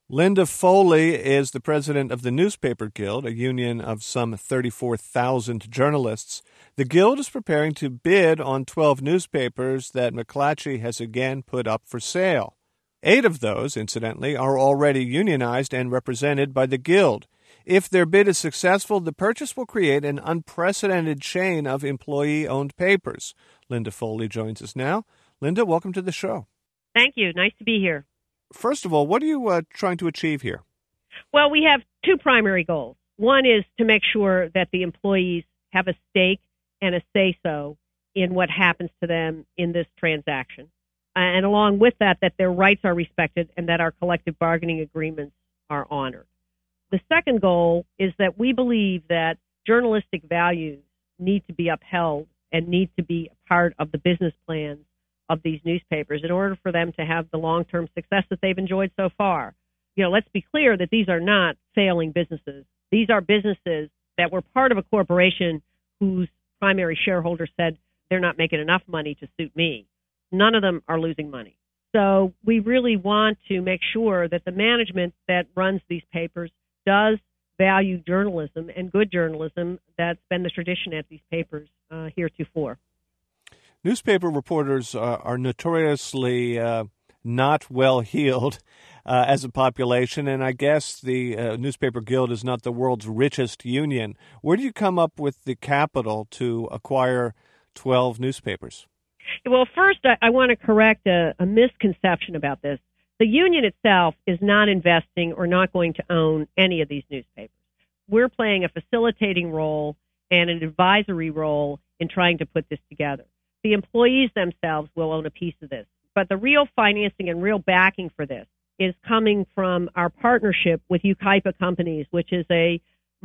Linda Foley is the president of the Newspaper Guild, a union of some 34,000 journalists. The Guild is preparing to bid on 12 newspapers that McClatchy has again put up for sale. 8 of those, incidentally, are already unionized and represented by the Guild. If their bid is successful, the purchase will create an unprecedented chain of employee-owned papers. Linda Foley joins us now. Linda, welcome to the show. Thank you. Nice to be here. First of all, what are you trying to achieve here? Well, we have 2 primary goals. One is to make sure that the employees have a stake and a say-so in what happens to them in this transaction. And along with that, that their rights are respected and that our collective bargaining agreements are honored. The second goal is that we believe that journalistic values need to be upheld and need to be a part of the business plans of these newspapers in order for them to have the long-term success that they've enjoyed so far. Let's be clear that these are not failing businesses. These are businesses that were part of a corporation whose primary shareholder said they're not making enough money to suit me. None of them are losing money. So we really want to make sure that the management that runs these papers does value journalism and good journalism. That's been the tradition at these papers heretofore. Newspaper reporters are notoriously not well-heeled as a population, and I guess the Newspaper Guild is not the world's richest union. Where do you come up with the capital to acquire 12 newspapers? Well, first, I want to correct a misconception about this. The union itself is not investing or not going to own any of these newspapers. We're playing a facilitating role and an advisory role in trying to put this together. The employees themselves will own a piece of this. But the real financing and real backing for this is coming from our partnership with Yucaipa Companies, which is a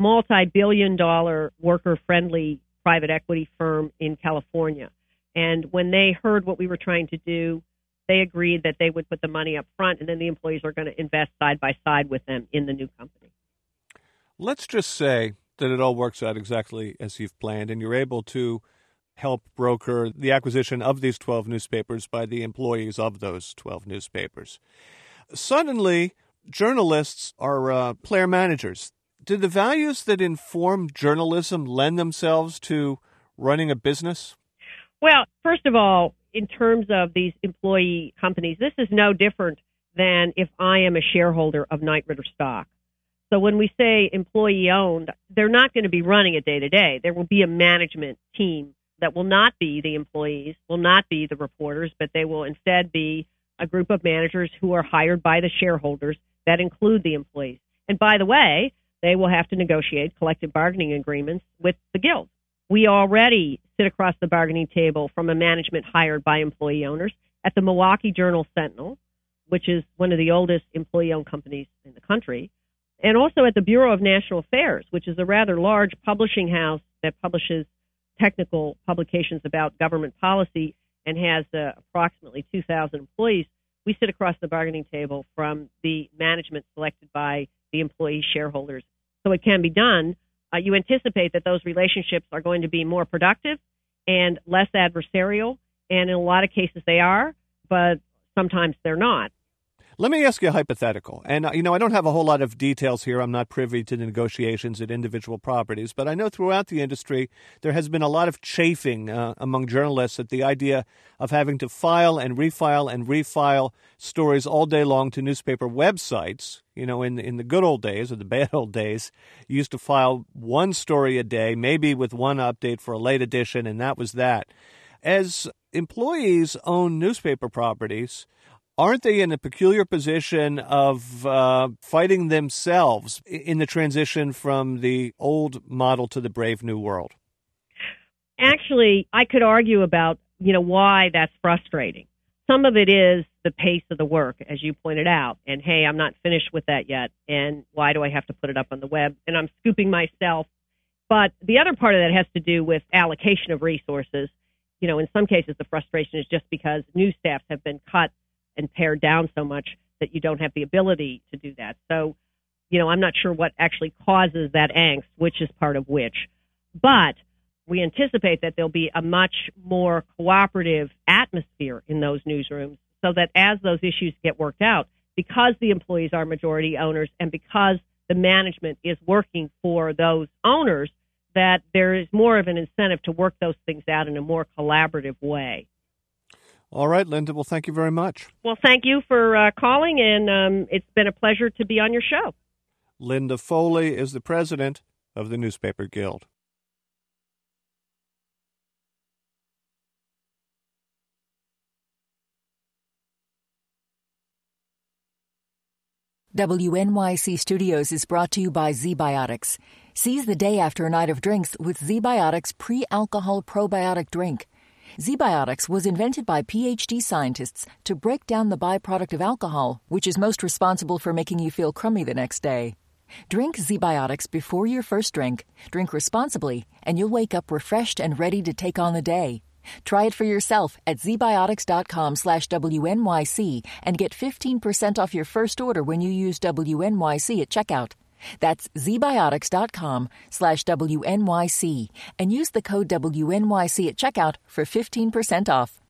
multi-billion-dollar worker-friendly private equity firm in California. And when they heard what we were trying to do, they agreed that they would put the money up front, and then the employees are going to invest side by side with them in the new company. Let's just say that it all works out exactly as you've planned, and you're able to help broker the acquisition of these 12 newspapers by the employees of those 12 newspapers. Suddenly, journalists are player managers. Do the values that inform journalism lend themselves to running a business? Well, first of all, in terms of these employee companies, this is no different than if I am a shareholder of Knight Ridder stock. So when we say employee-owned, they're not going to be running it day-to-day. There will be a management team that will not be the employees, will not be the reporters, but they will instead be a group of managers who are hired by the shareholders that include the employees. And by the way, they will have to negotiate collective bargaining agreements with the Guild. We already sit across the bargaining table from a management hired by employee owners at the Milwaukee Journal-Sentinel, which is one of the oldest employee-owned companies in the country, and also at the Bureau of National Affairs, which is a rather large publishing house that publishes technical publications about government policy and has approximately 2,000 employees. We sit across the bargaining table from the management selected by the employee shareholders. So it can be done. You anticipate that those relationships are going to be more productive and less adversarial, and in a lot of cases they are, but sometimes they're not. Let me ask you a hypothetical. And, I don't have a whole lot of details here. I'm not privy to the negotiations at individual properties. But I know throughout the industry there has been a lot of chafing among journalists at the idea of having to file and refile stories all day long to newspaper websites. In the good old days or the bad old days, you used to file one story a day, maybe with one update for a late edition, and that was that. As employees own newspaper properties, aren't they in a peculiar position of fighting themselves in the transition from the old model to the brave new world? Actually, I could argue about, why that's frustrating. Some of it is the pace of the work, as you pointed out. And, hey, I'm not finished with that yet. And why do I have to put it up on the web? And I'm scooping myself. But the other part of that has to do with allocation of resources. In some cases, the frustration is just because news staffs have been cut and pared down so much that you don't have the ability to do that. So, I'm not sure what actually causes that angst, which is part of which. But we anticipate that there'll be a much more cooperative atmosphere in those newsrooms so that as those issues get worked out, because the employees are majority owners and because the management is working for those owners, that there is more of an incentive to work those things out in a more collaborative way. All right, Linda. Well, thank you very much. Well, thank you for calling, and it's been a pleasure to be on your show. Linda Foley is the president of the Newspaper Guild. WNYC Studios is brought to you by ZBiotics. Seize the day after a night of drinks with ZBiotics pre-alcohol probiotic drink. ZBiotics was invented by PhD scientists to break down the byproduct of alcohol, which is most responsible for making you feel crummy the next day. Drink ZBiotics before your first drink. Drink responsibly, and you'll wake up refreshed and ready to take on the day. Try it for yourself at zbiotics.com/WNYC and get 15% off your first order when you use WNYC at checkout. That's zbiotics.com/WNYC and use the code WNYC at checkout for 15% off.